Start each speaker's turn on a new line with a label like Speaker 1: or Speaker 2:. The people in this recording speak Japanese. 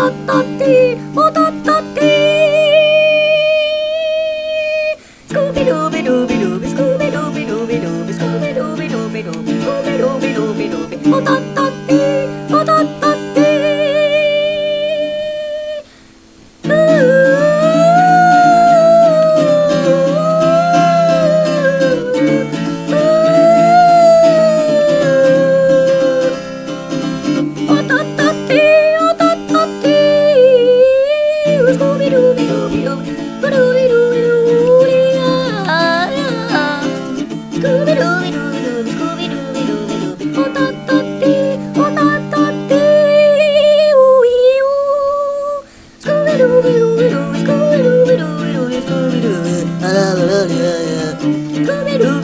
Speaker 1: たったっておたったってスクービドビドビドビスクービドビドビドビスクービドビドビドビスクービドビドビドビおたったっておたったってScooby-Doo